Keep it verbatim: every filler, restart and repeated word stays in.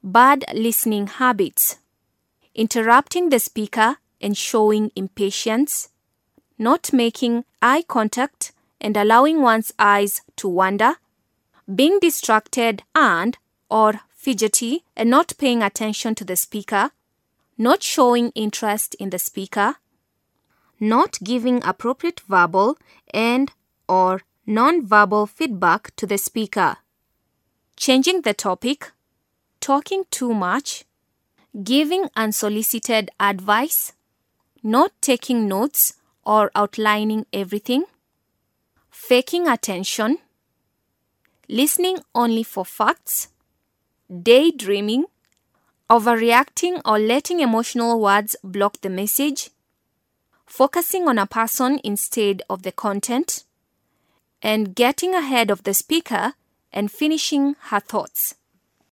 Bad listening habits: interrupting the speaker and showing impatience, not making eye contact and allowing one's eyes to wander, being distracted and or fidgety and not paying attention to the speaker, not showing interest in the speaker, not giving appropriate verbal and or non-verbal feedback to the speaker, changing the topic, talking too much, giving unsolicited advice, not taking notes or outlining everything, faking attention, listening only for facts, daydreaming, overreacting or letting emotional words block the message, focusing on a person instead of the content, and getting ahead of the speaker and finishing her thoughts.